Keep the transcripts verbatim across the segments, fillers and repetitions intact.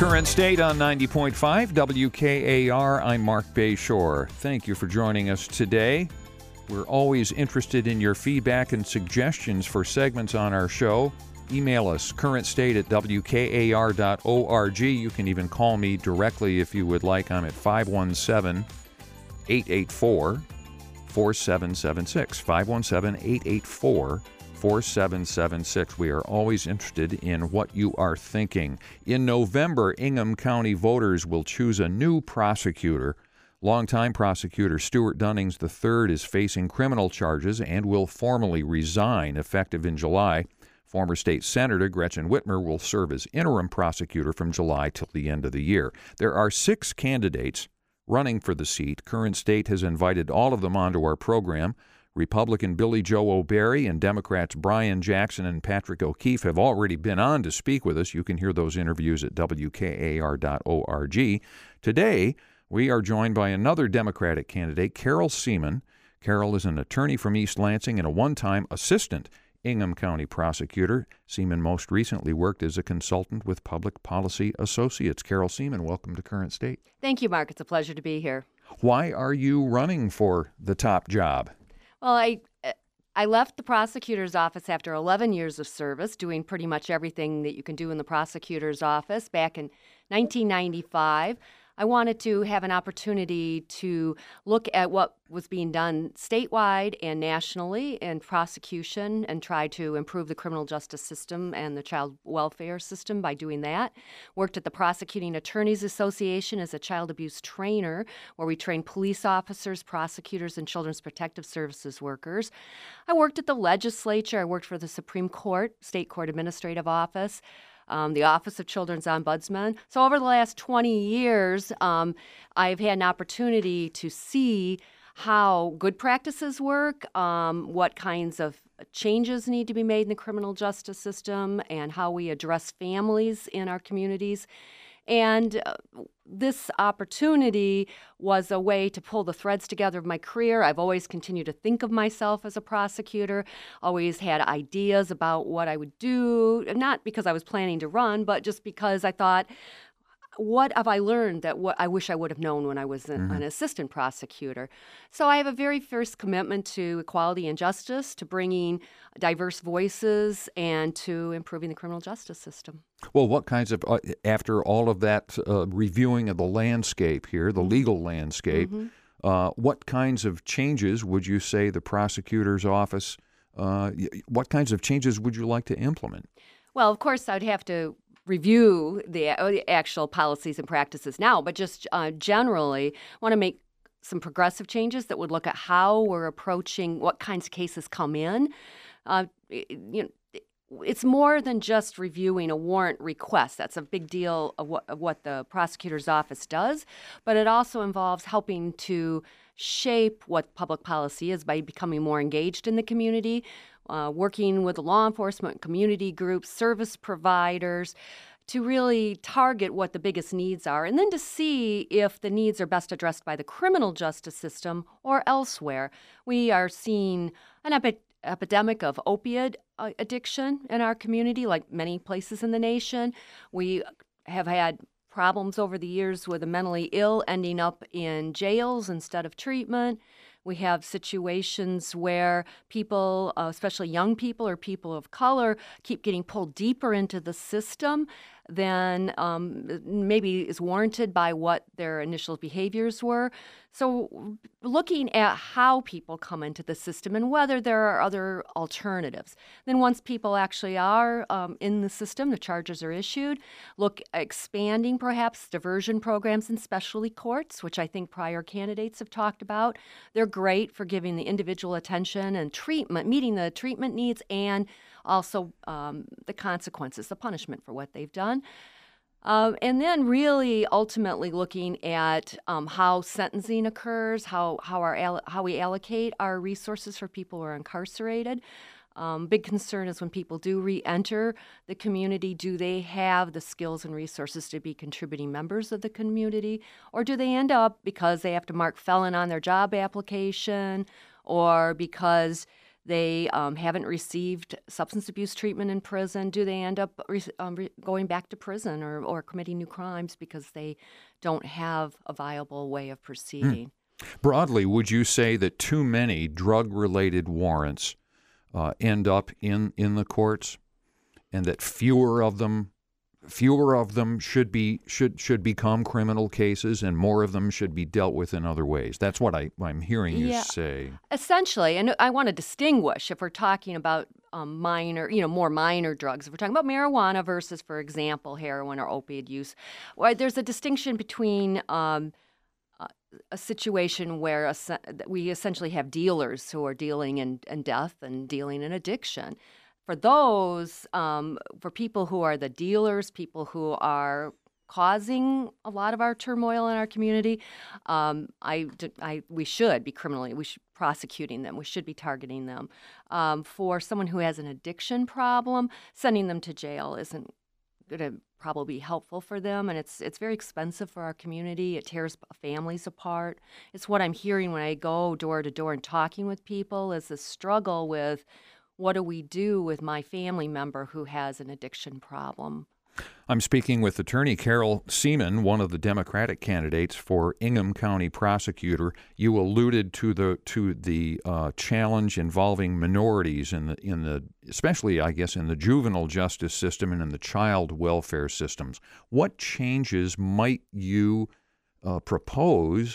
Current State on ninety point five W K A R. I'm Mark Bayshore. Thank you for joining us today. We're always interested in your feedback and suggestions for segments on our show. Email us, currentstate at w k a r dot org. You can even call me directly if you would like. I'm at five one seven, eight eight four, four seven seven six. five one seven, eight eight four, four seven seven six. We are always interested in what you are thinking. In November, Ingham County voters will choose a new prosecutor. Longtime prosecutor Stuart Dunnings the third is facing criminal charges and will formally resign effective in July. Former state senator Gretchen Whitmer will serve as interim prosecutor from July till the end of the year. There are six candidates running for the seat. Current State has invited all of them onto our program. Republican Billy Joe O'Barry and Democrats Brian Jackson and Patrick O'Keefe have already been on to speak with us. You can hear those interviews at w k a r dot org. Today, we are joined by another Democratic candidate, Carol Seaman. Carol is an attorney from East Lansing and a one-time assistant Ingham County prosecutor. Seaman most recently worked as a consultant with Public Policy Associates. Carol Seaman, welcome to Current State. Thank you, Mark. It's a pleasure to be here. Why are you running for the top job? Well, I I left the prosecutor's office after eleven years of service, doing pretty much everything that you can do in the prosecutor's office back in nineteen ninety-five. I wanted to have an opportunity to look at what was being done statewide and nationally in prosecution and try to improve the criminal justice system and the child welfare system by doing that. Worked at the Prosecuting Attorneys Association as a child abuse trainer, where we train police officers, prosecutors, and children's protective services workers. I worked at the legislature. I worked for the Supreme Court, State Court Administrative Office, Um, the Office of Children's Ombudsman. So over the last twenty years, um, I've had an opportunity to see how good practices work, um, what kinds of changes need to be made in the criminal justice system, and how we address families in our communities. And uh, this opportunity was a way to pull the threads together of my career. I've always continued to think of myself as a prosecutor, always had ideas about what I would do, not because I was planning to run, but just because I thought, what have I learned that what I wish I would have known when I was an, Mm-hmm. an assistant prosecutor? So I have a very fierce commitment to equality and justice, to bringing diverse voices, and to improving the criminal justice system. Well, what kinds of, uh, after all of that uh, reviewing of the landscape here, the legal landscape, Mm-hmm. uh, what kinds of changes would you say the prosecutor's office, uh, what kinds of changes would you like to implement? Well, of course, I'd have to review the actual policies and practices now, but just uh, generally want to make some progressive changes that would look at how we're approaching what kinds of cases come in. Uh, you know, it's more than just reviewing a warrant request. That's a big deal of what, of what the prosecutor's office does, but it also involves helping to shape what public policy is by becoming more engaged in the community, uh, working with law enforcement, community groups, service providers, to really target what the biggest needs are, and then to see if the needs are best addressed by the criminal justice system or elsewhere. We are seeing an epi- epidemic of opioid uh, addiction in our community, like many places in the nation. We have had problems over the years with the mentally ill ending up in jails instead of treatment. We have situations where people, uh, especially young people or people of color, keep getting pulled deeper into the system than um, maybe is warranted by what their initial behaviors were. So looking at how people come into the system and whether there are other alternatives. Then once people actually are um, in the system, the charges are issued, look expanding perhaps diversion programs in specialty courts, which I think prior candidates have talked about. They're great for giving the individual attention and treatment, meeting the treatment needs and also um, the consequences, the punishment for what they've done. Uh, and then really ultimately looking at um, how sentencing occurs, how how our all- how we allocate our resources for people who are incarcerated. Um, big concern is when people do re-enter the community, do they have the skills and resources to be contributing members of the community, or do they end up because they have to mark felon on their job application, or because they um, haven't received substance abuse treatment in prison, do they end up re- um, re- going back to prison or, or committing new crimes because they don't have a viable way of proceeding? Hmm. Broadly, would you say that too many drug-related warrants uh, end up in, in the courts, and that fewer of them fewer of them should be should should become criminal cases, and more of them should be dealt with in other ways? That's what I, I'm hearing you Yeah. say. Essentially, and I want to distinguish if we're talking about um, minor, you know, more minor drugs. If we're talking about marijuana versus, for example, heroin or opiate use, well, there's a distinction between um, uh, a situation where a, we essentially have dealers who are dealing in, in death and dealing in addiction. For those, um, for people who are the dealers, people who are causing a lot of our turmoil in our community, um, I, I, we should be criminally, we should be prosecuting them. We should be targeting them. Um, for someone who has an addiction problem, sending them to jail isn't going to probably be helpful for them, and it's it's very expensive for our community. It tears families apart. It's what I'm hearing when I go door to door and talking with people is the struggle with, what do we do with my family member who has an addiction problem? I'm speaking with Attorney Carol Seaman, one of the Democratic candidates for Ingham County prosecutor. You alluded to the to the uh, challenge involving minorities in the in the especially, I guess, in the juvenile justice system and in the child welfare systems. What changes might you uh, propose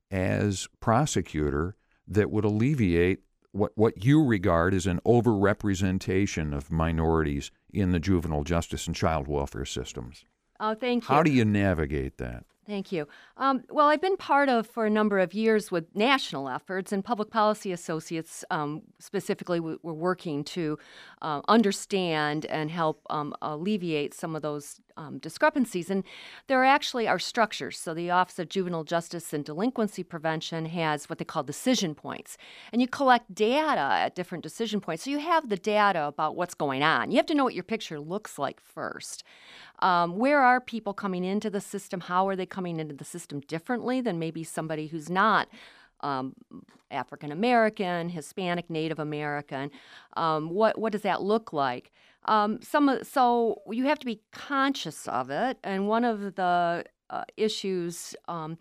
as prosecutor that would alleviate what what you regard as an overrepresentation of minorities in the juvenile justice and child welfare systems? Oh, thank you. How do you navigate that? Thank you. Um, well, I've been part of, for a number of years, with national efforts, and Public Policy Associates um, specifically w- were working to uh, understand and help um, alleviate some of those um, discrepancies. And there actually are structures. So the Office of Juvenile Justice and Delinquency Prevention has what they call decision points. And you collect data at different decision points. So you have the data about what's going on. You have to know what your picture looks like first. Um, where are people coming into the system? How are they coming into the system differently than maybe somebody who's not um, African American, Hispanic, Native American? Um, what what does that look like? Um, some so you have to be conscious of it. And one of the uh, issues. Um,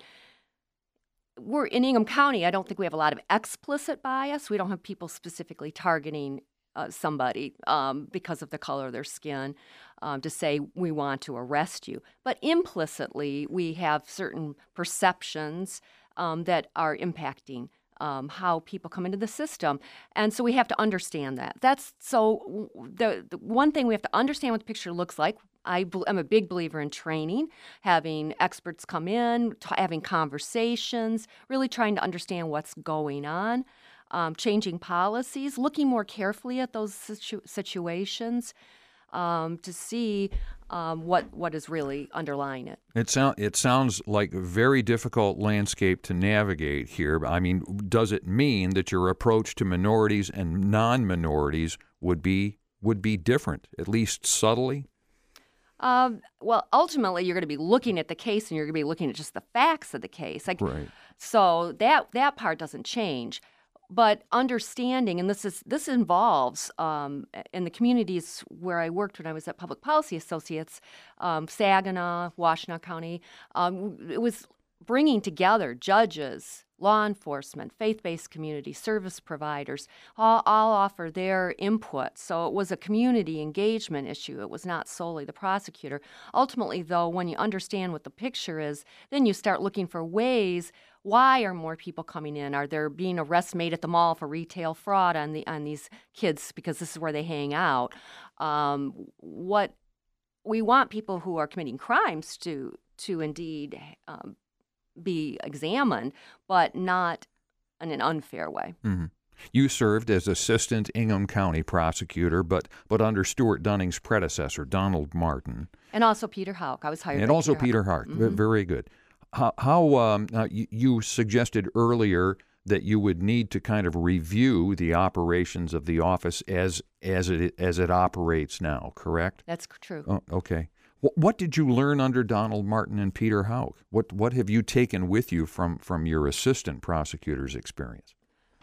we're in Ingham County. I don't think we have a lot of explicit bias. We don't have people specifically targeting Uh, somebody um, because of the color of their skin um, to say we want to arrest you. But implicitly, we have certain perceptions um, that are impacting um, how people come into the system. And so we have to understand that. That's so the, the one thing we have to understand what the picture looks like. I am a big believer in training, having experts come in, t- having conversations, really trying to understand what's going on. Um, changing policies, looking more carefully at those situ- situations um, to see um, what what is really underlying it. It, sound, it sounds like a very difficult landscape to navigate here. I mean, does it mean that your approach to minorities and non-minorities would be would be different, at least subtly? Um, well, ultimately, you're going to be looking at the case, and you're going to be looking at just the facts of the case. Like, right. So that that part doesn't change. But understanding, and this is this involves um, in the communities where I worked when I was at Public Policy Associates, um, Saginaw, Washtenaw County, um, it was bringing together judges, law enforcement, faith-based community, service providers, all, all offer their input. So it was a community engagement issue. It was not solely the prosecutor. Ultimately, though, when you understand what the picture is, then you start looking for ways. Why are more people coming in? Are there being arrests made at the mall for retail fraud on the on these kids because this is where they hang out? Um, what we want people who are committing crimes to to indeed um, be examined, but not in an unfair way. Mm-hmm. You served as assistant Ingham County prosecutor, but but under Stuart Dunning's predecessor, Donald Martin, and also Peter Houck. I was hired, and by also Peter, Peter Houck. Mm-hmm. Very good. How, how um, uh, you, you suggested earlier that you would need to kind of review the operations of the office as as it as it operates now, correct? That's true. Oh, okay. What, what did you learn under Donald Martin and Peter Houck? What what have you taken with you from, from your assistant prosecutor's experience?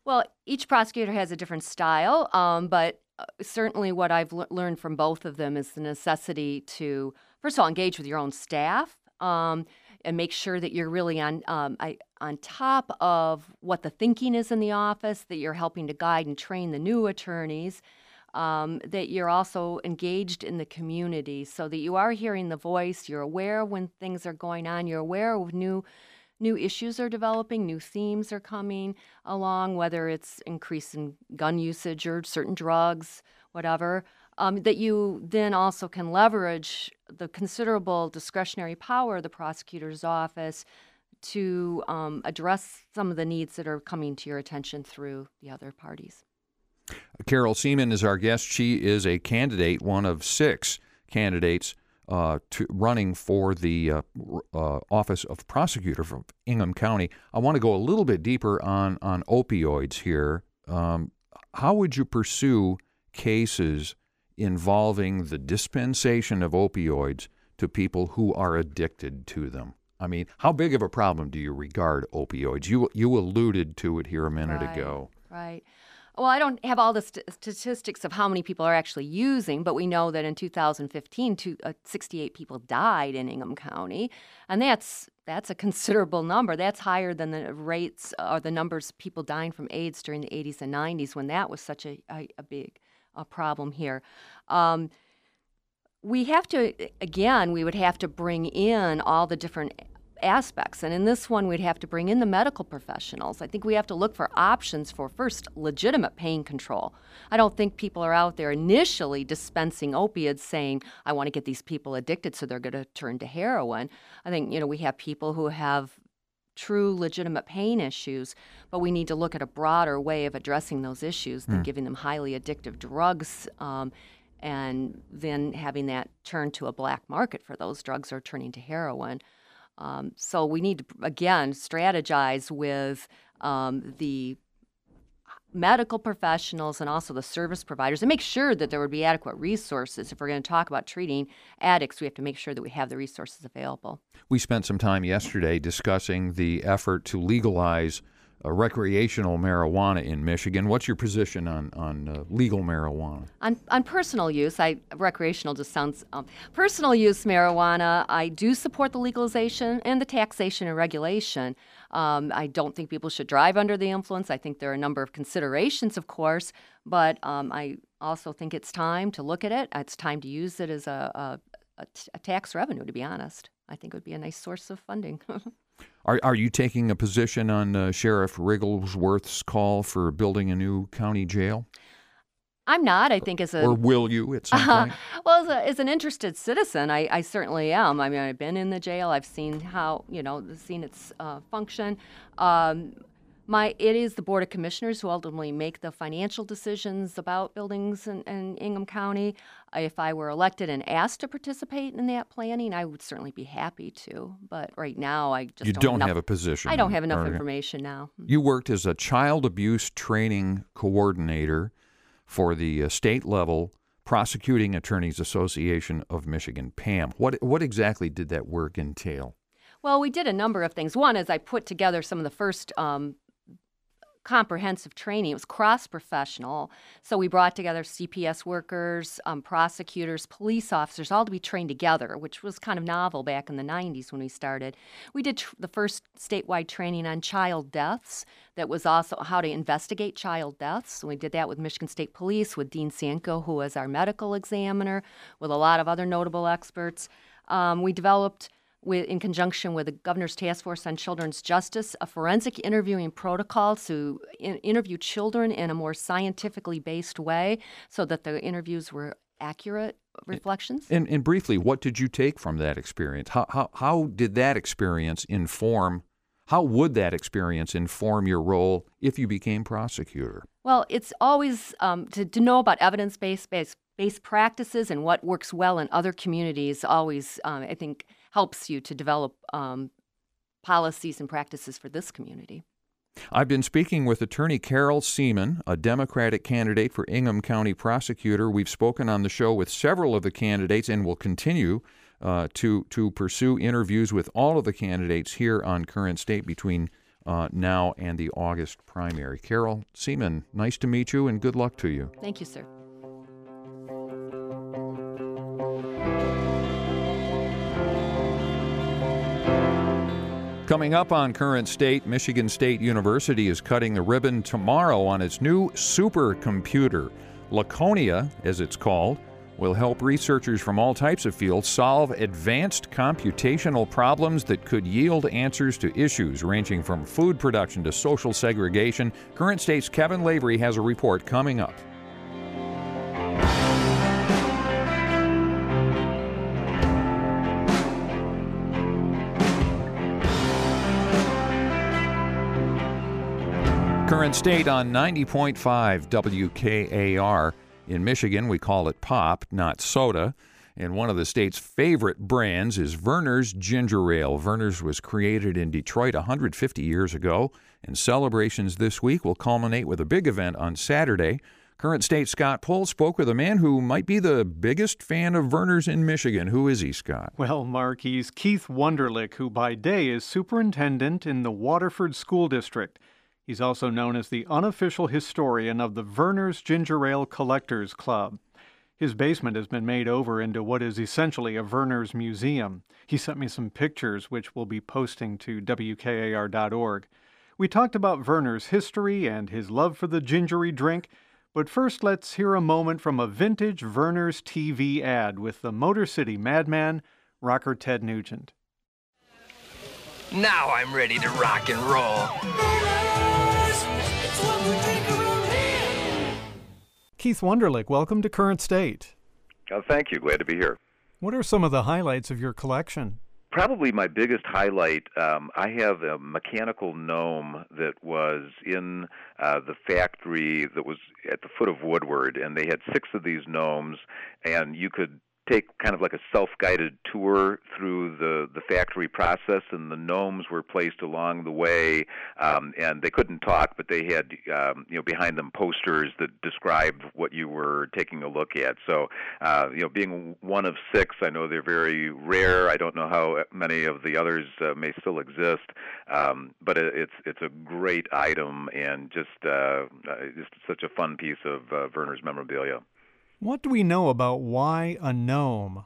Well, each prosecutor has a different style, um, but uh, certainly what I've l- learned from both of them is the necessity to, first of all, engage with your own staff um, and make sure that you're really on um, I, on top of what the thinking is in the office, that you're helping to guide and train the new attorneys, um, that you're also engaged in the community so that you are hearing the voice, you're aware when things are going on, you're aware of new new issues are developing, new themes are coming along, whether it's increase in gun usage or certain drugs, whatever, um, that you then also can leverage the considerable discretionary power of the prosecutor's office to um, address some of the needs that are coming to your attention through the other parties. Carol Seaman is our guest. She is a candidate, one of six candidates Uh, to running for the uh, uh, office of prosecutor from Ingham County. I want to go a little bit deeper on on opioids here. Um, how would you pursue cases involving the dispensation of opioids to people who are addicted to them? I mean, how big of a problem do you regard opioids? You you alluded to it here a minute Right, ago. right. Well, I don't have all the st- statistics of how many people are actually using, but we know that in two thousand fifteen, two, uh, sixty-eight people died in Ingham County, and that's that's a considerable number. That's higher than the rates or the numbers of people dying from AIDS during the eighties and nineties when that was such a, a, a big uh, problem here. Um, we have to, again, we would have to bring in all the different aspects. And in this one, we'd have to bring in the medical professionals. I think we have to look for options for, first, legitimate pain control. I don't think people are out there initially dispensing opiates saying, I want to get these people addicted so they're going to turn to heroin. I think, you know, we have people who have true legitimate pain issues, but we need to look at a broader way of addressing those issues than mm. giving them highly addictive drugs um, and then having that turn to a black market for those drugs or turning to heroin. Um, so we need to, again, strategize with um, the medical professionals and also the service providers and make sure that there would be adequate resources. If we're going to talk about treating addicts, we have to make sure that we have the resources available. We spent some time yesterday discussing the effort to legalize uh, recreational marijuana in Michigan. What's your position on, on uh, legal marijuana? On, on personal use, I recreational just sounds um, personal use marijuana. I do support the legalization and the taxation and regulation. Um, I don't think people should drive under the influence. I think there are a number of considerations, of course, but um, I also think it's time to look at it. It's time to use it as a, a, a, t- a tax revenue, to be honest. I think it would be a nice source of funding. Are are you taking a position on uh, Sheriff Rigglesworth's call for building a new county jail? I'm not. I think as a... Or will you at some uh, point? Well, as, a, as an interested citizen, I, I certainly am. I mean, I've been in the jail. I've seen how, you know, seen its uh, function. Um, my It is the Board of Commissioners who ultimately make the financial decisions about buildings in, in Ingham County. If I were elected and asked to participate in that planning, I would certainly be happy to. But right now, I just you don't, don't have, enough, have a position. I don't have enough or, information now. You worked as a child abuse training coordinator for the uh, state-level Prosecuting Attorneys Association of Michigan, P A M. What what exactly did that work entail? Well, we did a number of things. One is I put together some of the first um, comprehensive training. It was cross-professional. So we brought together C P S workers, um, prosecutors, police officers, all to be trained together, which was kind of novel back in the nineties when we started. We did tr- the first statewide training on child deaths. That was also how to investigate child deaths. So we did that with Michigan State Police, with Dean Sanko, who was our medical examiner, with a lot of other notable experts. Um, we developed With, in conjunction with the Governor's Task Force on Children's Justice, a forensic interviewing protocol to in, interview children in a more scientifically based way so that the interviews were accurate reflections. And, and briefly, what did you take from that experience? How, how, how did that experience inform, how would that experience inform your role if you became prosecutor? Well, it's always um, to, to know about evidence-based based, based practices and what works well in other communities always, um, I think, helps you to develop um, policies and practices for this community. I've been speaking with attorney Carol Seaman, a Democratic candidate for Ingham County prosecutor. We've spoken on the show with several of the candidates and will continue uh, to, to pursue interviews with all of the candidates here on Current State between uh, now and the August primary. Carol Seaman, nice to meet you and good luck to you. Thank you, sir. Coming up on Current State, Michigan State University is cutting the ribbon tomorrow on its new supercomputer. Laconia, as it's called, will help researchers from all types of fields solve advanced computational problems that could yield answers to issues ranging from food production to social segregation. Current State's Kevin Lavery has a report coming up. Current State on ninety point five W K A R. In Michigan, we call it pop, not soda. And one of the state's favorite brands is Vernors Ginger Ale. Vernors was created in Detroit one hundred fifty years ago, and celebrations this week will culminate with a big event on Saturday. Current State Scott Pohl spoke with a man who might be the biggest fan of Vernors in Michigan. Who is he, Scott? Well, Mark, he's Keith Wunderlich, who by day is superintendent in the Waterford School District. He's also known as the unofficial historian of the Vernors Ginger Ale Collectors Club. His basement has been made over into what is essentially a Vernors museum. He sent me some pictures, which we'll be posting to W K A R dot org. We talked about Vernors' history and his love for the gingery drink, but first let's hear a moment from a vintage Vernors T V ad with the Motor City Madman, rocker Ted Nugent. Now I'm ready to rock and roll. Keith Wunderlich, welcome to Current State. Oh, thank you. Glad to be here. What are some of the highlights of your collection? Probably my biggest highlight, um, I have a mechanical gnome that was in uh, the factory that was at the foot of Woodward, and they had six of these gnomes, and you could take kind of like a self-guided tour through the, the factory process, and the gnomes were placed along the way, um, and they couldn't talk, but they had um, you know behind them posters that described what you were taking a look at. So uh, you know, being one of six, I know they're very rare. I don't know how many of the others uh, may still exist, um, but it, it's it's a great item and just uh, just such a fun piece of uh, Vernors memorabilia. What do we know about why a gnome?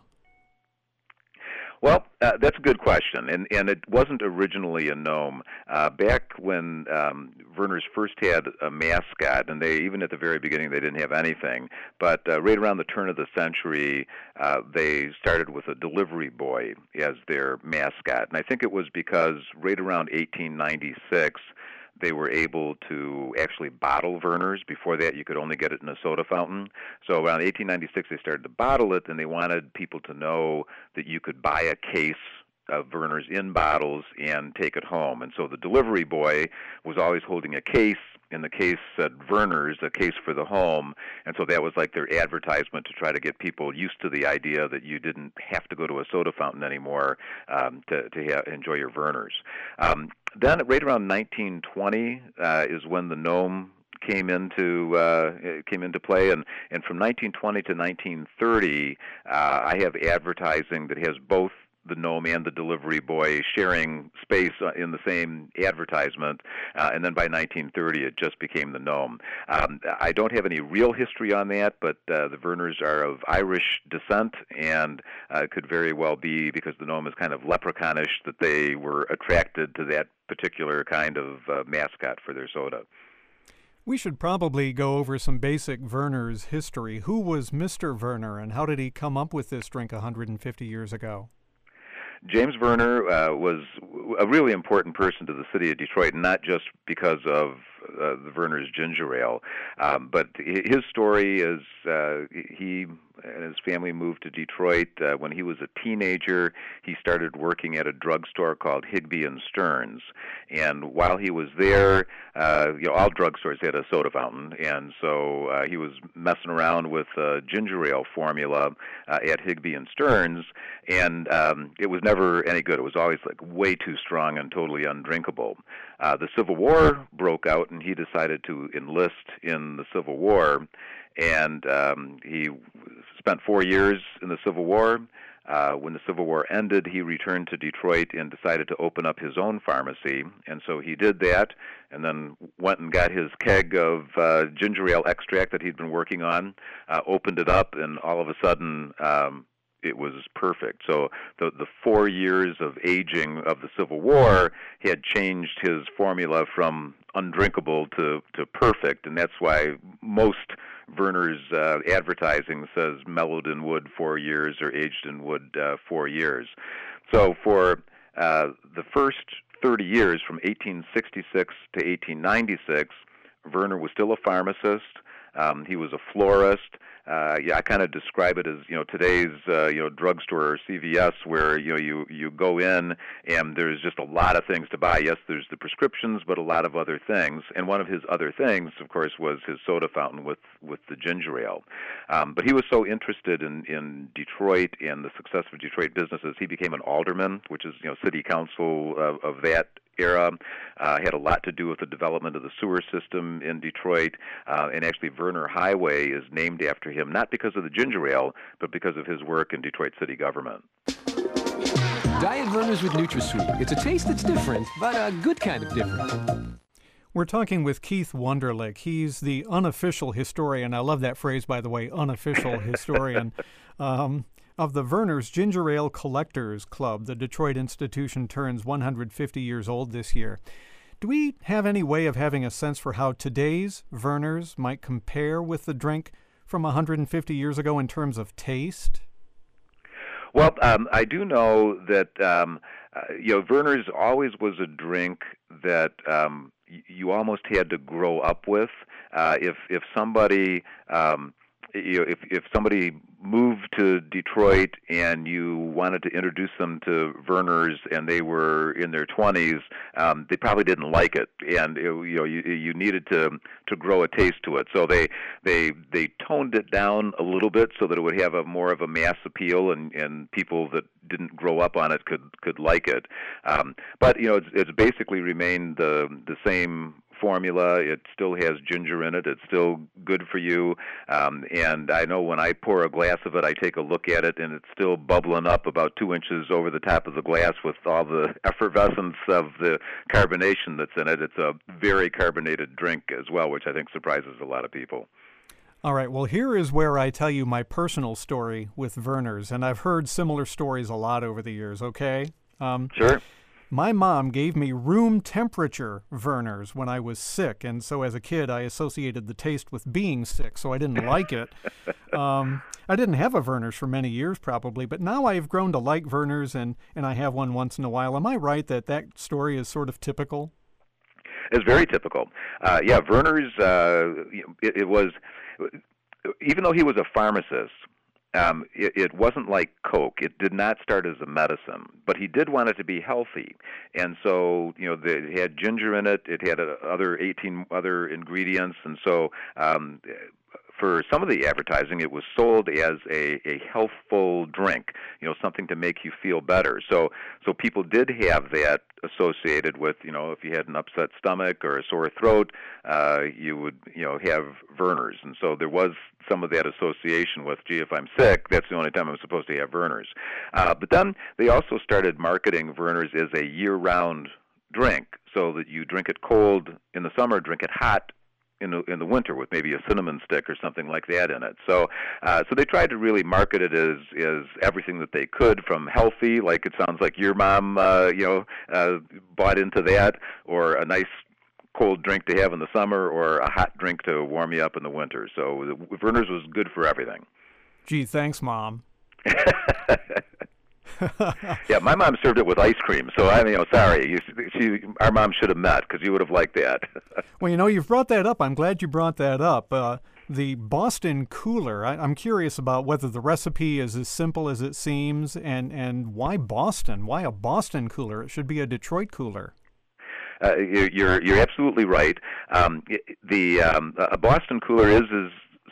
Well, uh, that's a good question, and and it wasn't originally a gnome. Uh, back when um, Vernors first had a mascot, and they even at the very beginning they didn't have anything, but uh, right around the turn of the century, uh, they started with a delivery boy as their mascot, and I think it was because right around eighteen ninety-six, they were able to actually bottle Vernors. Before that, you could only get it in a soda fountain. So around eighteen ninety-six, they started to bottle it, and they wanted people to know that you could buy a case of Vernors in bottles and take it home. And so the delivery boy was always holding a case, and the case said Vernors, a case for the home. And so that was like their advertisement to try to get people used to the idea that you didn't have to go to a soda fountain anymore um, to, to ha- enjoy your Vernors. Um, then right around nineteen twenty uh, is when the gnome came into uh, came into play, and, and from nineteen twenty to nineteen thirty, uh, I have advertising that has both the gnome and the delivery boy sharing space in the same advertisement, uh, and then by nineteen thirty it just became the gnome. Um, I don't have any real history on that, but uh, the Vernors are of Irish descent, and uh, it could very well be because the gnome is kind of leprechaunish that they were attracted to that particular kind of uh, mascot for their soda. We should probably go over some basic Vernors history. Who was Mister Vernor, and how did he come up with this drink one hundred fifty years ago? James Vernor uh, was a really important person to the city of Detroit, not just because of uh, the Vernors Ginger Ale, um, but his story is uh, he and his family moved to Detroit. Uh, when he was a teenager, he started working at a drugstore called Higby and Stearns. And while he was there, uh, you know, all drugstores had a soda fountain, and so uh, he was messing around with uh, ginger ale formula uh, at Higby and Stearns, and um, it was never any good. It was always like way too strong and totally undrinkable. Uh, the Civil War broke out, and he decided to enlist in the Civil War, and um, he spent four years in the Civil War. Uh, when the Civil War ended, he returned to Detroit and decided to open up his own pharmacy. And so he did that, and then went and got his keg of uh, ginger ale extract that he'd been working on, uh, opened it up, and all of a sudden um, it was perfect. So the the four years of aging of the Civil War had changed his formula from undrinkable to, to perfect, and that's why most Vernors uh, advertising says mellowed in wood four years or aged in wood uh, four years. So for uh, the first thirty years, from eighteen sixty-six to eighteen ninety-six, Werner was still a pharmacist. Um, he was a florist. Uh, yeah, I kind of describe it as, you know, today's uh, you know drugstore or C V S, where you know you you go in and there's just a lot of things to buy. Yes, there's the prescriptions, but a lot of other things. And one of his other things, of course, was his soda fountain with with the ginger ale. Um, but he was so interested in in Detroit and the success of Detroit businesses, he became an alderman, which is you know city council of, of that era. Uh, had a lot to do with the development of the sewer system in Detroit, uh, and actually Werner Highway is named after him, not because of the ginger ale, but because of his work in Detroit city government. Diet Vernors with NutraSweet. It's a taste that's different, but a good kind of different. We're talking with Keith Wunderlich. He's the unofficial historian. I love that phrase, by the way, unofficial historian. Um, of the Vernors Ginger Ale Collectors Club. The Detroit institution turns one hundred fifty years old this year. Do we have any way of having a sense for how today's Vernors might compare with the drink from one hundred fifty years ago in terms of taste? Well, um, I do know that um, uh, you know Vernors always was a drink that um, y- you almost had to grow up with. Uh, if if somebody um, you know, if if somebody moved to Detroit and you wanted to introduce them to Vernors and they were in their twenties, um, they probably didn't like it, and it, you know you you needed to to grow a taste to it. So they they they toned it down a little bit so that it would have a more of a mass appeal, and, and people that didn't grow up on it could could like it. Um, but you know it's it's basically remained the the same formula. It still has ginger in it. It's still good for you. Um, and I know when I pour a glass of it, I take a look at it, and it's still bubbling up about two inches over the top of the glass with all the effervescence of the carbonation that's in it. It's a very carbonated drink as well, which I think surprises a lot of people. All right, well, here is where I tell you my personal story with Vernors, and I've heard similar stories a lot over the years, okay? Um, sure. My mom gave me room temperature Vernors when I was sick, and so as a kid I associated the taste with being sick, so I didn't like it. Um, I didn't have a Vernors for many years probably, but now I've grown to like Vernors, and, and I have one once in a while. Am I right that that story is sort of typical? It's very typical. Uh, yeah, Vernors, uh, it, it was, even though he was a pharmacist, Um, it, it wasn't like Coke. It did not start as a medicine, but he did want it to be healthy, and so you know the, it had ginger in it. It had uh, other eighteen other ingredients, and so um, for some of the advertising, it was sold as a, a healthful drink. You know, something to make you feel better. So so people did have that associated with, you know, if you had an upset stomach or a sore throat, uh, you would, you know, have Vernors. And so there was some of that association with, gee, if I'm sick, that's the only time I'm supposed to have Vernors. Uh, but then they also started marketing Vernors as a year-round drink, so that you drink it cold in the summer, drink it hot in the in the winter with maybe a cinnamon stick or something like that in it. So uh, so they tried to really market it as as everything that they could, from healthy, like it sounds like your mom uh, you know uh, bought into that, or a nice cold drink to have in the summer, or a hot drink to warm you up in the winter. So the Vernors was good for everything. Gee, thanks, Mom. Yeah, my mom served it with ice cream, so I mean, you know, sorry, you, she, our mom should have met, because you would have liked that. Well, you know, you've brought that up. I'm glad you brought that up. Uh, the Boston Cooler, I, I'm curious about whether the recipe is as simple as it seems, and, and why Boston? Why a Boston Cooler? It should be a Detroit Cooler. Uh, you're you're absolutely right. Um, the um, a Boston Cooler is as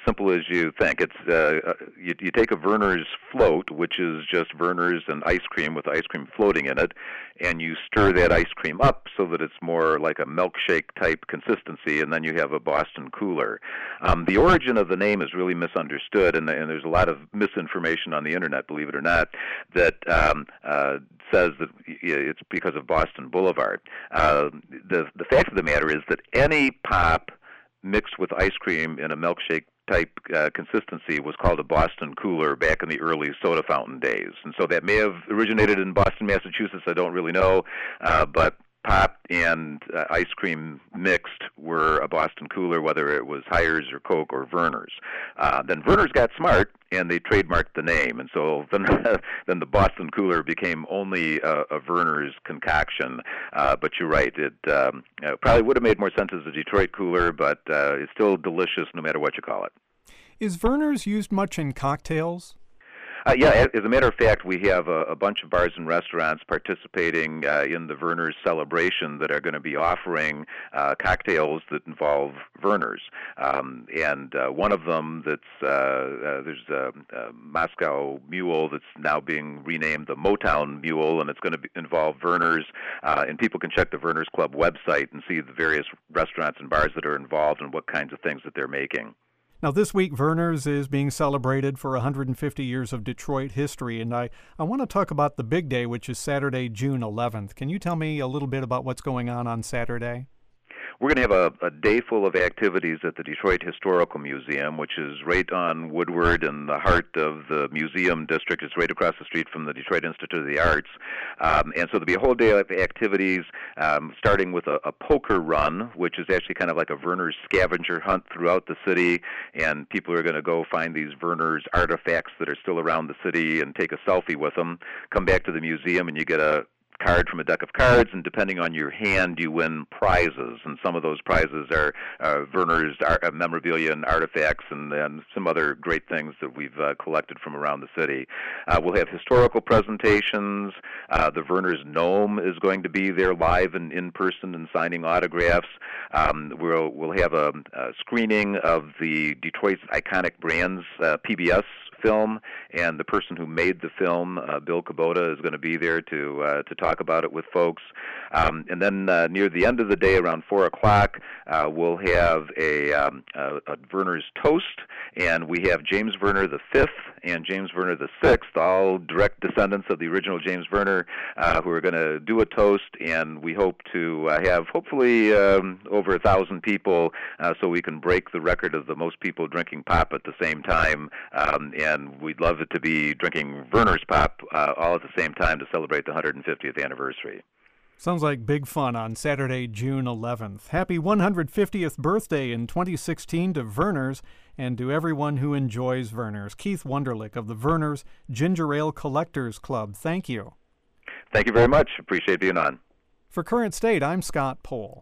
simple as you think. It's uh, you, you take a Verner's float, which is just Verner's and ice cream with ice cream floating in it, and you stir that ice cream up so that it's more like a milkshake type consistency, and then you have a Boston cooler. Um, the origin of the name is really misunderstood, and, and there's a lot of misinformation on the internet, believe it or not, that um, uh, says that it's because of Boston Boulevard. Uh, the the fact of the matter is that any pop mixed with ice cream in a milkshake type uh, consistency was called a Boston cooler back in the early soda fountain days. And so that may have originated in Boston, Massachusetts, I don't really know, uh, but pop and uh, ice cream mixed were a Boston cooler, whether it was Hires or Coke or Verner's. Uh, then Verner's got smart, and they trademarked the name, and so then, then the Boston cooler became only a, a Verner's concoction. Uh, but you're right, it um, uh, probably would have made more sense as a Detroit cooler, but uh, it's still delicious no matter what you call it. Is Verner's used much in cocktails? Uh, yeah, as a matter of fact, we have a, a bunch of bars and restaurants participating uh, in the Verner's celebration that are going to be offering uh, cocktails that involve Verner's. Um, and uh, one of them that's, uh, uh, there's a, a Moscow Mule that's now being renamed the Motown Mule, and it's going to be, involve Verner's. Uh, and people can check the Verner's Club website and see the various restaurants and bars that are involved and what kinds of things that they're making. Now, this week, Verner's is being celebrated for one hundred fifty years of Detroit history, and I, I want to talk about the big day, which is Saturday, June eleventh. Can you tell me a little bit about what's going on on Saturday? We're going to have a, a day full of activities at the Detroit Historical Museum, which is right on Woodward in the heart of the museum district. It's right across the street from the Detroit Institute of the Arts. Um, and so there'll be a whole day of activities, um, starting with a, a poker run, which is actually kind of like a Verner's scavenger hunt throughout the city. And people are going to go find these Verner's artifacts that are still around the city and take a selfie with them, come back to the museum, and you get a card from a deck of cards, and depending on your hand, you win prizes. And some of those prizes are uh, Verner's art, uh, memorabilia and artifacts, and, and some other great things that we've uh, collected from around the city. Uh, we'll have historical presentations. Uh, the Verner's Gnome is going to be there live and in person and signing autographs. Um, we'll we'll have a, a screening of the Detroit's Iconic Brands uh, P B S film, and the person who made the film, uh, Bill Kubota, is going to be there to uh, to talk about it with folks. Um, and then uh, near the end of the day, around four o'clock, uh, we'll have a, um, a, a Verner's toast, and we have James Verner the fifth and James Verner the sixth, all direct descendants of the original James Verner, uh, who are going to do a toast, and we hope to uh, have hopefully um, over a thousand people, uh, so we can break the record of the most people drinking pop at the same time. Um, and we'd love it to be drinking Verner's Pop uh, all at the same time to celebrate the one hundred fiftieth anniversary. Sounds like big fun on Saturday, June eleventh. Happy one hundred fiftieth birthday in twenty sixteen to Verner's and to everyone who enjoys Verner's. Keith Wunderlich of the Verner's Ginger Ale Collectors Club, thank you. Thank you very much. Appreciate being on. For Current State, I'm Scott Pohl.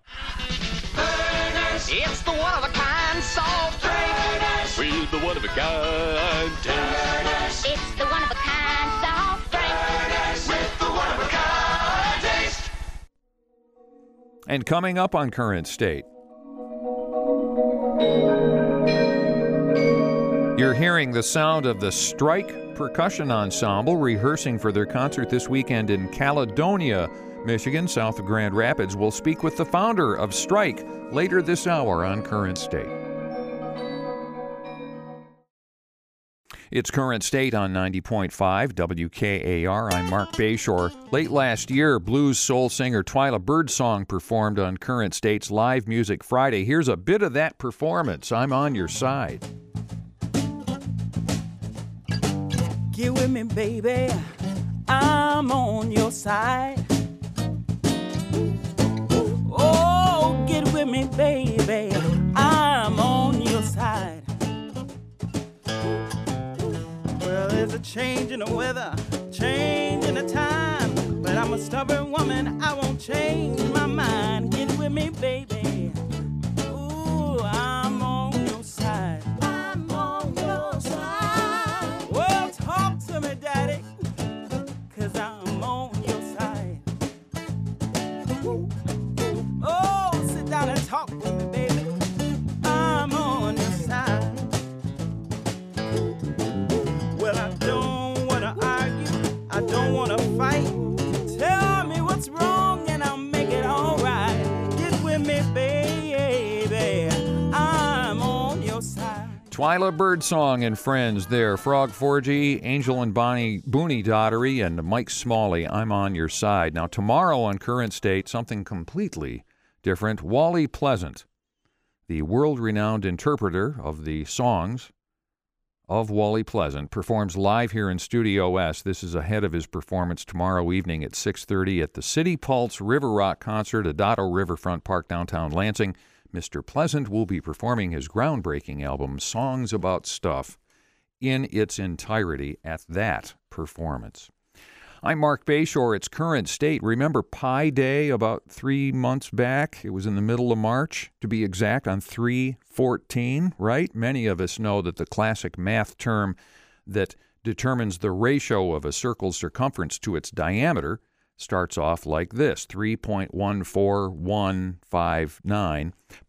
Verner's, it's the one-of-a-kind soft drink. Verner's, with the one-of-a-kind taste. Verner's, it's the one-of-a-kind soft drink. Verner's, with the one-of-a-kind taste. And coming up on Current State, you're hearing the sound of the Strike Percussion Ensemble rehearsing for their concert this weekend in Caledonia, Michigan, south of Grand Rapids. We'll speak with the founder of Strike later this hour on Current State. It's Current State on ninety point five W K A R. I'm Mark Bayshore. Late last year, blues soul singer Twyla Birdsong performed on Current State's Live Music Friday. Here's a bit of that performance. I'm on your side. Get with me, baby. I'm on your side. Oh, get with me, baby. I'm on your side. Well, there's a change in the weather, change in the time, but I'm a stubborn woman, I won't change my mind. Get with me, baby. Ooh, I'm on your side. I'm on your side. Well, talk to me, daddy, 'cause I'm on your side. Oh, sit down and talk with me, baby. I'm on your side. Lila Birdsong and friends there. Frog Forgy, Angel and Bonnie Booney Daughtery, and Mike Smalley. I'm on your side. Now, tomorrow on Current State, something completely different. Wally Pleasant, the world-renowned interpreter of the songs of Wally Pleasant, performs live here in Studio S. This is ahead of his performance tomorrow evening at six thirty at the City Pulse River Rock Concert at Otto Riverfront Park, downtown Lansing. Mister Pleasant will be performing his groundbreaking album, Songs About Stuff, in its entirety at that performance. I'm Mark Bayshore. It's Current State. Remember Pi Day about three months back? It was in the middle of March, to be exact, on three fourteen, right? Many of us know that the classic math term that determines the ratio of a circle's circumference to its diameter starts off like this, three point one four one five nine.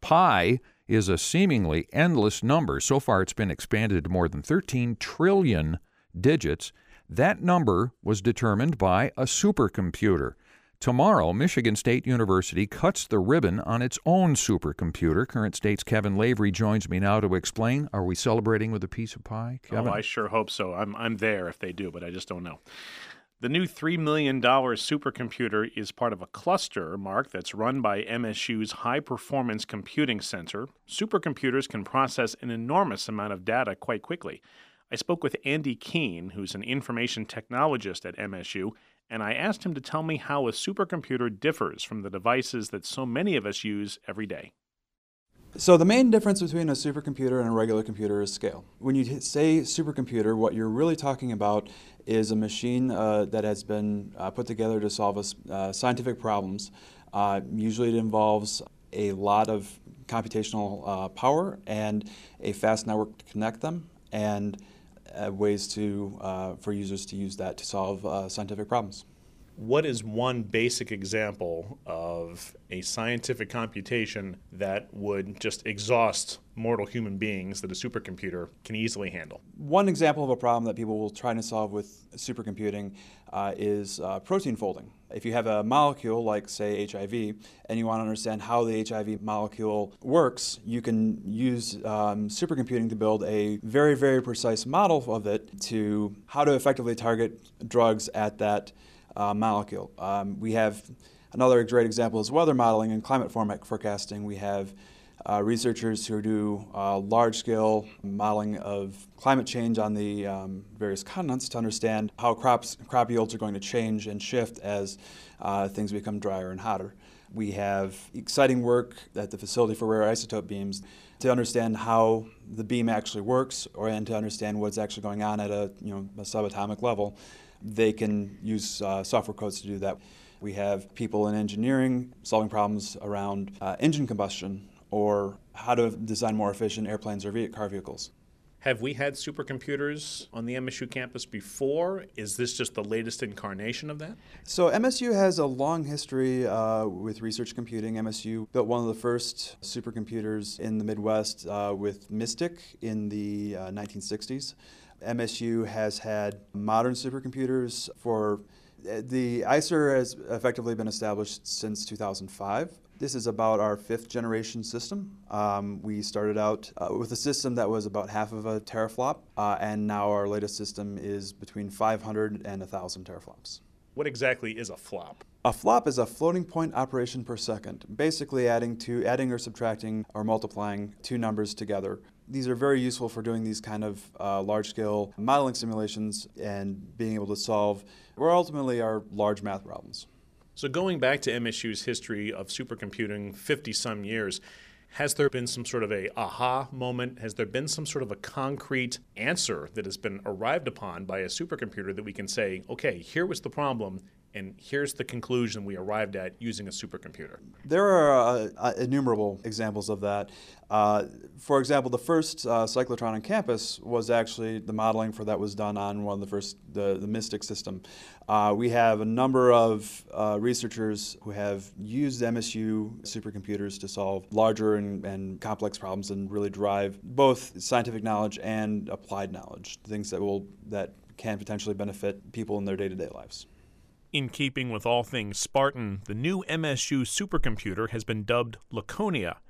Pi is a seemingly endless number. So far, it's been expanded to more than thirteen trillion digits. That number was determined by a supercomputer. Tomorrow, Michigan State University cuts the ribbon on its own supercomputer. Current State's Kevin Lavery joins me now to explain. Are we celebrating with a piece of pie, Kevin? Oh, I sure hope so. I'm I'm there if they do, but I just don't know. The new three million dollars supercomputer is part of a cluster, Mark, that's run by M S U's High Performance Computing Center. Supercomputers can process an enormous amount of data quite quickly. I spoke with Andy Keene, who's an information technologist at M S U, and I asked him to tell me how a supercomputer differs from the devices that so many of us use every day. So the main difference between a supercomputer and a regular computer is scale. When you say supercomputer, what you're really talking about is a machine uh, that has been uh, put together to solve a, uh, scientific problems. Uh, usually it involves a lot of computational uh, power and a fast network to connect them, and uh, ways to uh, for users to use that to solve uh, scientific problems. What is one basic example of a scientific computation that would just exhaust mortal human beings that a supercomputer can easily handle? One example of a problem that people will try to solve with supercomputing uh, is uh, protein folding. If you have a molecule like, say, H I V, and you want to understand how the H I V molecule works, you can use um, supercomputing to build a very, very precise model of it to how to effectively target drugs at that Uh, molecule. Um, we have another great example is weather modeling and climate forecasting. We have uh, researchers who do uh, large-scale modeling of climate change on the um, various continents to understand how crops, crop yields are going to change and shift as uh, things become drier and hotter. We have exciting work at the Facility for Rare Isotope Beams to understand how the beam actually works, or and to understand what's actually going on at a you know a subatomic level. They can use uh, software codes to do that. We have people in engineering solving problems around uh, engine combustion, or how to design more efficient airplanes or ve- car vehicles. Have we had supercomputers on the M S U campus before? Is this just the latest incarnation of that? So M S U has a long history uh, with research computing. M S U built one of the first supercomputers in the Midwest uh, with MYSTIC in the uh, nineteen sixties. M S U has had modern supercomputers for, the I C E R has effectively been established since two thousand five. This is about our fifth generation system. Um, we started out uh, with a system that was about half of a teraflop, uh, and now our latest system is between five hundred and one thousand teraflops. What exactly is a flop? A flop is a floating point operation per second, basically adding to adding or subtracting or multiplying two numbers together. These are very useful for doing these kind of uh, large-scale modeling simulations and being able to solve, or ultimately, our large math problems. So going back to M S U's history of supercomputing, fifty-some years, has there been some sort of a aha moment? Has there been some sort of a concrete answer that has been arrived upon by a supercomputer that we can say, okay, here was the problem, and here's the conclusion we arrived at using a supercomputer? There are uh, innumerable examples of that. Uh, for example, the first uh, cyclotron on campus was actually, the modeling for that was done on one of the first, the, the MYSTIC system. Uh, we have a number of uh, researchers who have used M S U supercomputers to solve larger and, and complex problems and really drive both scientific knowledge and applied knowledge, things that will that can potentially benefit people in their day-to-day lives. In keeping with all things Spartan, the new M S U supercomputer has been dubbed Laconia.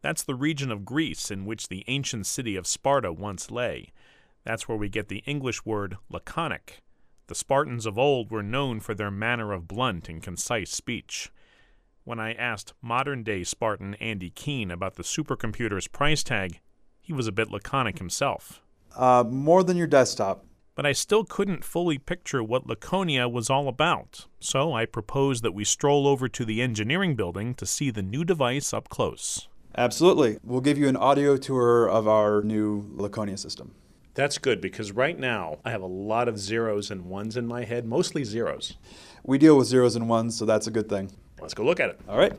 That's the region of Greece in which the ancient city of Sparta once lay. That's where we get the English word laconic. The Spartans of old were known for their manner of blunt and concise speech. When I asked modern-day Spartan Andy Keene about the supercomputer's price tag, he was a bit laconic himself. Uh, more than your desktop. But I still couldn't fully picture what Laconia was all about, so I proposed that we stroll over to the engineering building to see the new device up close. Absolutely. We'll give you an audio tour of our new Laconia system. That's good, because right now I have a lot of zeros and ones in my head, mostly zeros. We deal with zeros and ones, so that's a good thing. Let's go look at it. All right.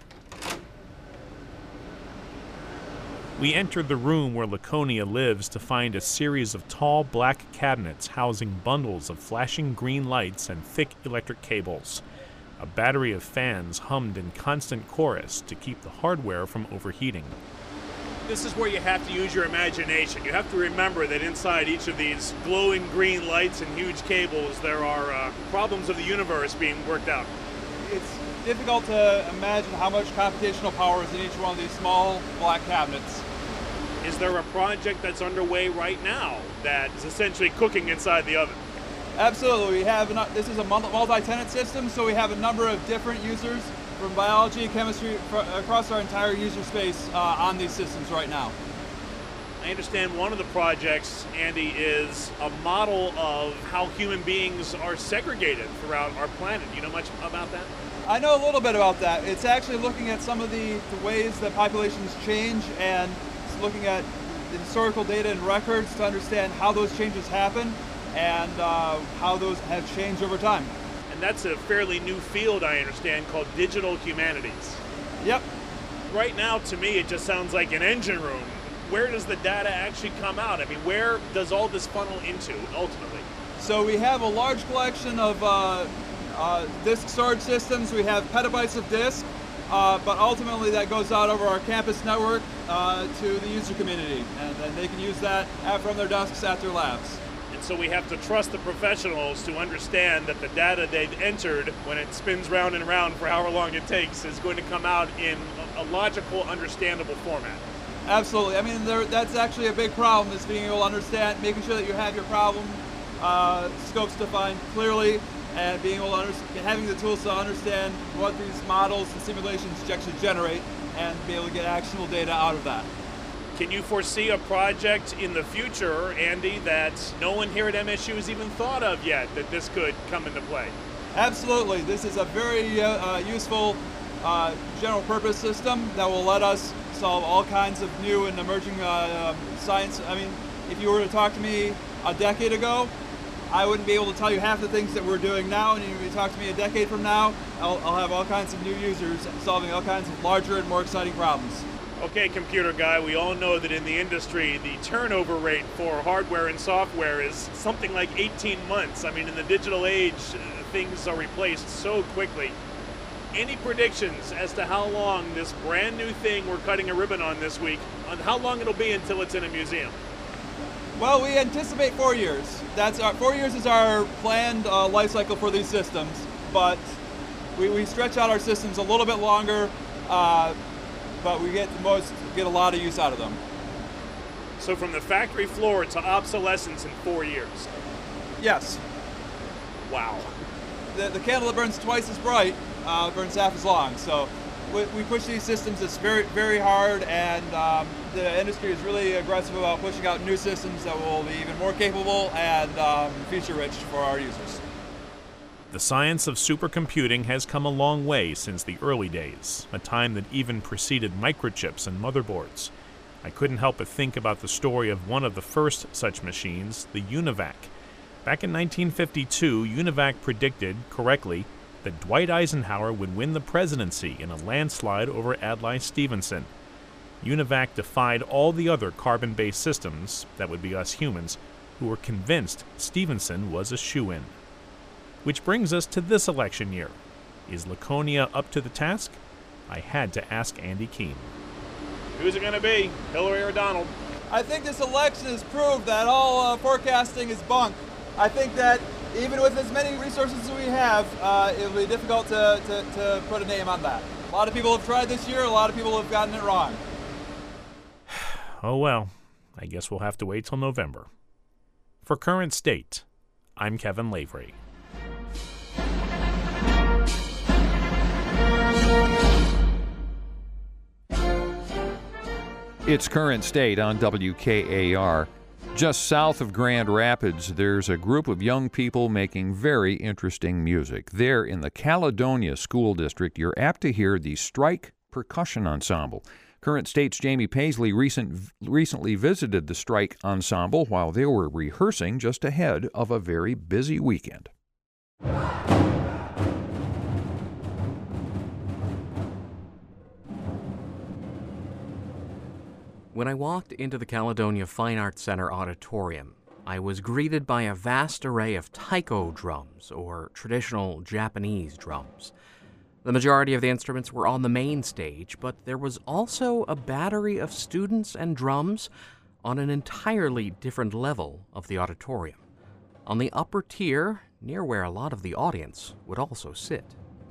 We entered the room where Laconia lives to find a series of tall black cabinets housing bundles of flashing green lights and thick electric cables. A battery of fans hummed in constant chorus to keep the hardware from overheating. This is where you have to use your imagination. You have to remember that inside each of these glowing green lights and huge cables, there are uh, problems of the universe being worked out. It's difficult to imagine how much computational power is in each one of these small black cabinets. Is there a project that's underway right now that is essentially cooking inside the oven? Absolutely. We have an, this is a multi-tenant system, so we have a number of different users from biology, chemistry, across our entire user space uh, on these systems right now. I understand one of the projects, Andy, is a model of how human beings are segregated throughout our planet. Do you know much about that? I know a little bit about that. It's actually looking at some of the, the ways that populations change and looking at the historical data and records to understand how those changes happen and uh, how those have changed over time. And that's a fairly new field, I understand, called digital humanities. Yep. Right now, to me, it just sounds like an engine room. Where does the data actually come out? I mean, where does all this funnel into, ultimately? So we have a large collection of uh, uh, disk storage systems. We have petabytes of disk, uh, but ultimately that goes out over our campus network uh, to the user community, and then they can use that from their desks at their labs. So we have to trust the professionals to understand that the data they've entered, when it spins round and round for however long it takes, is going to come out in a logical, understandable format. Absolutely. I mean, there, that's actually a big problem, is being able to understand, making sure that you have your problem uh, scopes defined clearly, and being able to understand, having the tools to understand what these models and simulations actually generate, and be able to get actionable data out of that. Can you foresee a project in the future, Andy, that no one here at M S U has even thought of yet, that this could come into play? Absolutely. This is a very uh, useful uh, general purpose system that will let us solve all kinds of new and emerging uh, um, science. I mean, if you were to talk to me a decade ago, I wouldn't be able to tell you half the things that we're doing now, and if you talk to me a decade from now, I'll, I'll have all kinds of new users solving all kinds of larger and more exciting problems. Okay, computer guy, we all know that in the industry, the turnover rate for hardware and software is something like eighteen months. I mean, in the digital age, things are replaced so quickly. Any predictions as to how long this brand new thing we're cutting a ribbon on this week, on how long it'll be until it's in a museum? Well, we anticipate four years. That's our, four years is our planned uh, life cycle for these systems, but we, we stretch out our systems a little bit longer. Uh, but we get the most get a lot of use out of them. So from the factory floor to obsolescence in four years? Yes. Wow. The, the candle that burns twice as bright uh, burns half as long. So we, we push these systems it's very, very hard, and um, the industry is really aggressive about pushing out new systems that will be even more capable and um, feature-rich for our users. The science of supercomputing has come a long way since the early days, a time that even preceded microchips and motherboards. I couldn't help but think about the story of one of the first such machines, the UNIVAC. Back in nineteen fifty-two, UNIVAC predicted, correctly, that Dwight Eisenhower would win the presidency in a landslide over Adlai Stevenson. UNIVAC defied all the other carbon-based systems, that would be us humans, who were convinced Stevenson was a shoo-in. Which brings us to this election year. Is Laconia up to the task? I had to ask Andy Keene. Who's it going to be, Hillary or Donald? I think this election has proved that all uh, forecasting is bunk. I think that even with as many resources as we have, uh, it'll be difficult to, to, to put a name on that. A lot of people have tried this year, a lot of people have gotten it wrong. Oh well, I guess we'll have to wait till November. For Current State, I'm Kevin Lavery. It's Current State on W K A R. Just south of Grand Rapids, there's a group of young people making very interesting music. There in the Caledonia School District, you're apt to hear the Strike Percussion Ensemble. Current State's Jamie Paisley recent, recently visited the Strike Ensemble while they were rehearsing just ahead of a very busy weekend. When I walked into the Caledonia Fine Arts Center auditorium, I was greeted by a vast array of taiko drums, or traditional Japanese drums. The majority of the instruments were on the main stage, but there was also a battery of students and drums on an entirely different level of the auditorium, on the upper tier, near where a lot of the audience would also sit.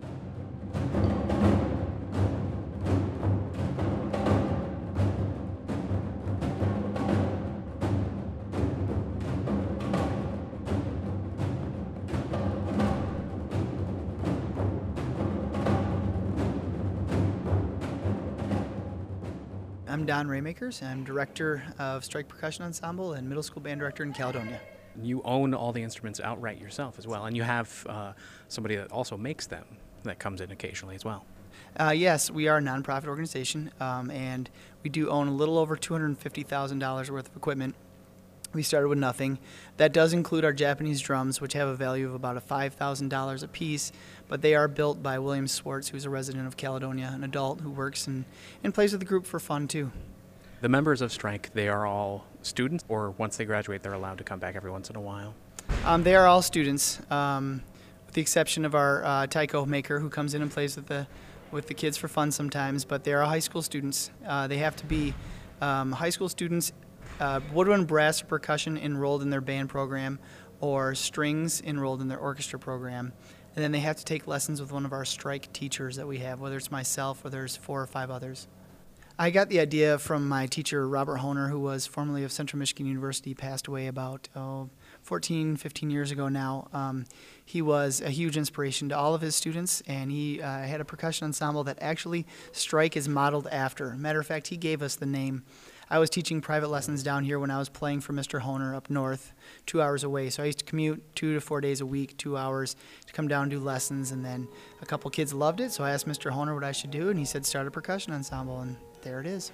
I'm Don Raymakers. I'm director of Strike Percussion Ensemble and middle school band director in Caledonia. You own all the instruments outright yourself as well, and you have uh, somebody that also makes them that comes in occasionally as well. Uh, yes, we are a nonprofit organization, um, and we do own a little over two hundred fifty thousand dollars worth of equipment. We started with nothing. That does include our Japanese drums, which have a value of about five thousand dollars a piece, but they are built by William Swartz, who's a resident of Caledonia, an adult who works and, and plays with the group for fun, too. The members of Strike, they are all students, or once they graduate, they're allowed to come back every once in a while? Um, they are all students, um, with the exception of our uh, taiko maker, who comes in and plays with the with the kids for fun sometimes, but they are high school students. Uh, they have to be um, high school students, uh, woodwind, brass, or percussion enrolled in their band program, or strings enrolled in their orchestra program. And then they have to take lessons with one of our Strike teachers that we have, whether it's myself or there's four or five others. I got the idea from my teacher, Robert Honer, who was formerly of Central Michigan University, passed away about oh, fourteen, fifteen years ago now. Um, he was a huge inspiration to all of his students, and he uh, had a percussion ensemble that actually Strike is modeled after. Matter of fact, he gave us the name. I was teaching private lessons down here when I was playing for Mister Honer up north, two hours away. So I used to commute two to four days a week, two hours, to come down and do lessons. And then a couple kids loved it, so I asked Mister Honer what I should do, and he said start a percussion ensemble, and there it is.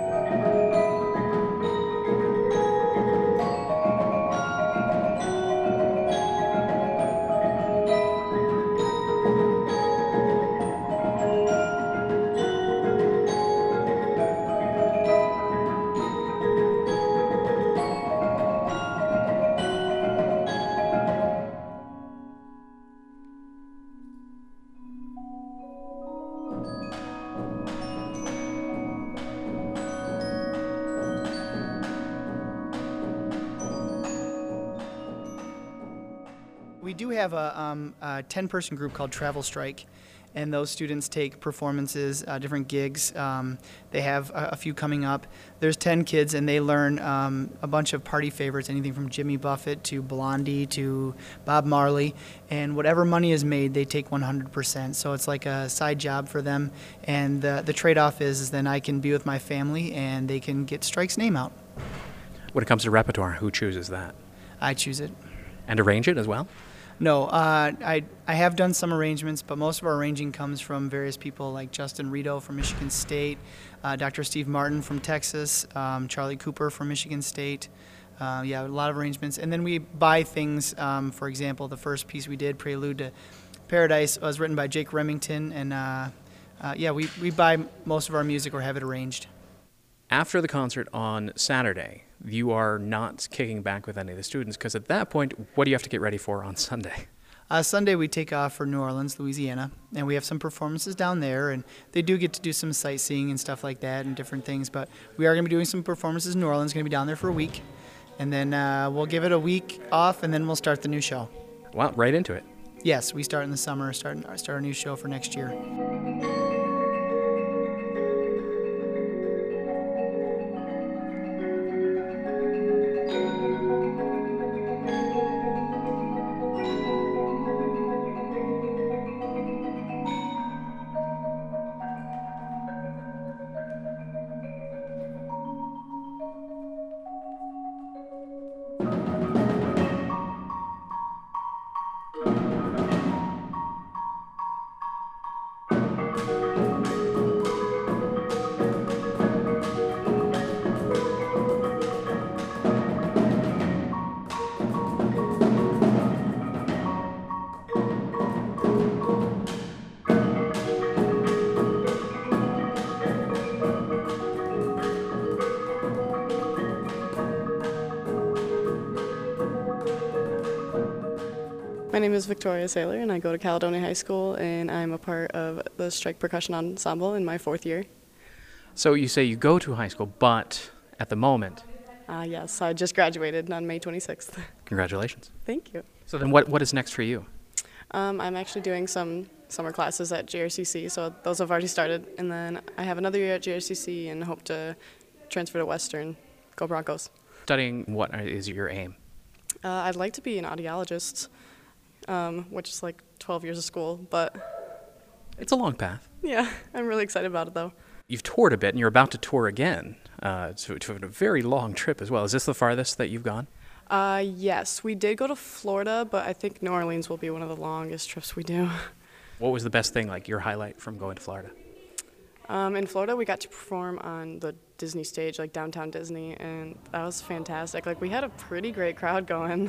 We do have a, um, a ten-person group called Travel Strike, and those students take performances, uh, different gigs. Um, they have a, a few coming up. There's ten kids, and they learn um, a bunch of party favorites, anything from Jimmy Buffett to Blondie to Bob Marley. And whatever money is made, they take one hundred percent. So it's like a side job for them. And the, the trade-off is, is then I can be with my family, and they can get Strike's name out. When it comes to repertoire, who chooses that? I choose it. And arrange it as well? No, uh, I I have done some arrangements, but most of our arranging comes from various people like Justin Rito from Michigan State, uh, Doctor Steve Martin from Texas, um, Charlie Cooper from Michigan State. Uh, yeah, a lot of arrangements. And then we buy things. Um, for example, the first piece we did, Prelude to Paradise, was written by Jake Remington. And uh, uh, yeah, we, we buy most of our music or have it arranged. After the concert on Saturday, you are not kicking back with any of the students, because at that point, what do you have to get ready for on Sunday? Uh, Sunday we take off for New Orleans, Louisiana, and we have some performances down there, and they do get to do some sightseeing and stuff like that and different things, but we are going to be doing some performances in New Orleans, going to be down there for a week, and then uh, we'll give it a week off, and then we'll start the new show. Wow, right into it. Yes, we start in the summer, start, start our new show for next year. My name is Victoria Saylor, and I go to Caledonia High School, and I'm a part of the Strike Percussion Ensemble in my fourth year. So you say you go to high school, but at the moment... Uh, yes, I just graduated on May twenty-sixth. Congratulations. Thank you. So then what, what is next for you? Um, I'm actually doing some summer classes at J R C C, so those have already started. And then I have another year at J R C C and hope to transfer to Western. Go Broncos. Studying what is your aim? Uh, I'd like to be an audiologist. Um, which is like twelve years of school, but... It's a long path. Yeah, I'm really excited about it, though. You've toured a bit, and you're about to tour again, uh, to, to a very long trip as well. Is this the farthest that you've gone? Uh, yes, we did go to Florida, but I think New Orleans will be one of the longest trips we do. What was the best thing, like your highlight from going to Florida? Um, in Florida, we got to perform on the Disney stage, like downtown Disney, and that was fantastic. Like, we had a pretty great crowd going.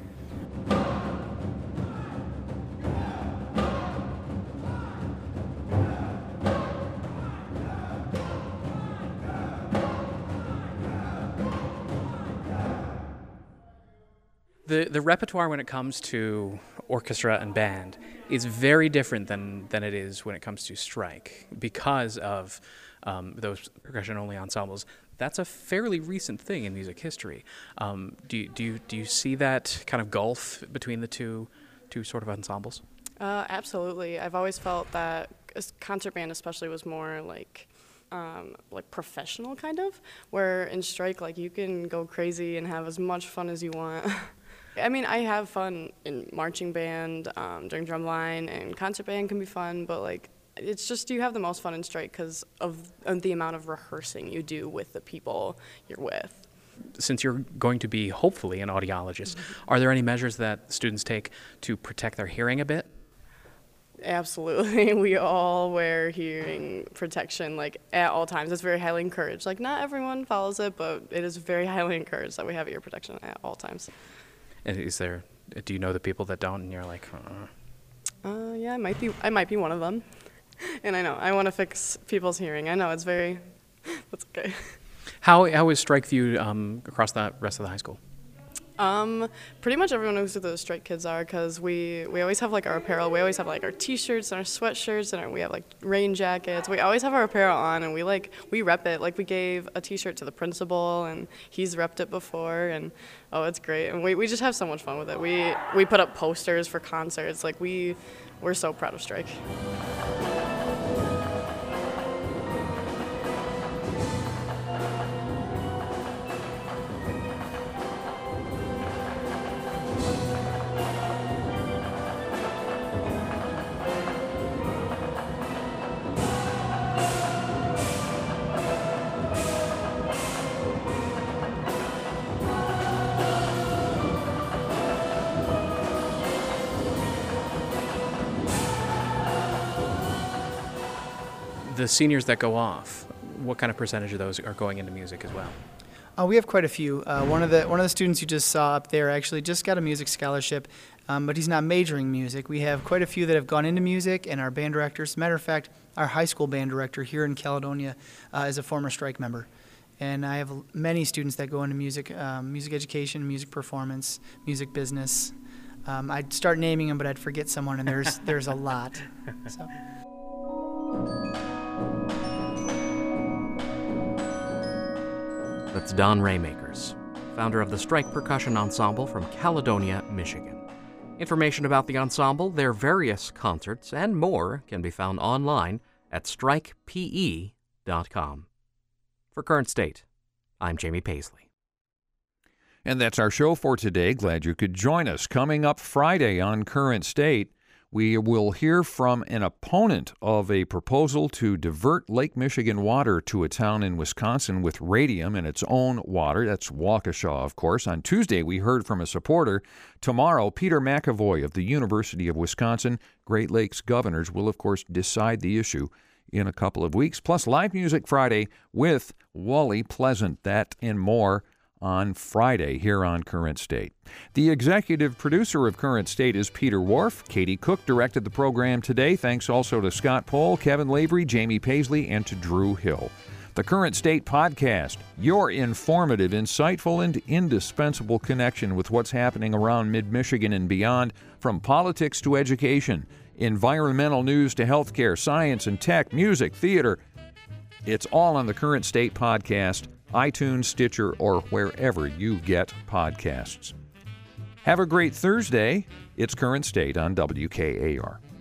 The, the repertoire when it comes to orchestra and band is very different than, than it is when it comes to strike because of um, those percussion-only ensembles. That's a fairly recent thing in music history. Um, do, you, do, you, do you see that kind of gulf between the two, two sort of ensembles? Uh, absolutely. I've always felt that a concert band especially was more like Um, like professional kind of, where in strike, like, you can go crazy and have as much fun as you want. I mean, I have fun in marching band, um, during drumline, and concert band can be fun, but like, it's just you have the most fun in strike because of, of the amount of rehearsing you do with the people you're with. Since you're going to be hopefully an audiologist, mm-hmm. are there any measures that students take to protect their hearing a bit? Absolutely. We all wear hearing protection, like, at all times. It's very highly encouraged. Like, not everyone follows it, but it is very highly encouraged that we have ear protection at all times. And is there, do you know the people that don't, and you're like, uh Uh, yeah, I might be, I might be one of them. And I know, I want to fix people's hearing. I know, it's very, that's okay. How, how is strike viewed um, across the rest of the high school? Um, pretty much everyone knows who the strike kids are because we, we always have like our apparel. We always have like our t-shirts and our sweatshirts and our, we have like rain jackets. We always have our apparel on and we like, we rep it. Like we gave a t-shirt to the principal and he's repped it before and oh, it's great. And we, we just have so much fun with it. We, we put up posters for concerts. Like we, we're so proud of strike. The seniors that go off, what kind of percentage of those are going into music as well? Uh, we have quite a few. Uh, one of the one of the students you just saw up there actually just got a music scholarship, um, but he's not majoring music. We have quite a few that have gone into music, and our band director, as a matter of fact, our high school band director here in Caledonia uh, is a former strike member. And I have many students that go into music, um, music education, music performance, music business. Um, I'd start naming them, but I'd forget someone, and there's there's a lot. So. That's Don Raymakers, founder of the Strike Percussion Ensemble from Caledonia, Michigan. Information about the ensemble, their various concerts, and more can be found online at strike p e dot com. For Current State, I'm Jamie Paisley. And that's our show for today. Glad you could join us. Coming up Friday on Current State, We will hear from an opponent of a proposal to divert Lake Michigan water to a town in Wisconsin with radium in its own water. That's Waukesha, of course. On Tuesday, we heard from a supporter. Tomorrow, Peter McEvoy of the University of Wisconsin, Great Lakes governors, will, of course, decide the issue in a couple of weeks. Plus, live music Friday with Wally Pleasant. That and more on Friday here on Current State. The executive producer of Current State is Peter Wharf. Katie Cook directed the program today. Thanks also to Scott Pohl, Kevin Lavery, Jamie Paisley, and to Drew Hill. The Current State Podcast, your informative, insightful, and indispensable connection with what's happening around mid-Michigan and beyond, from politics to education, environmental news to healthcare, science and tech, music, theater. It's all on the Current State Podcast, iTunes, Stitcher, or wherever you get podcasts. Have a great Thursday. It's Current State on W K A R.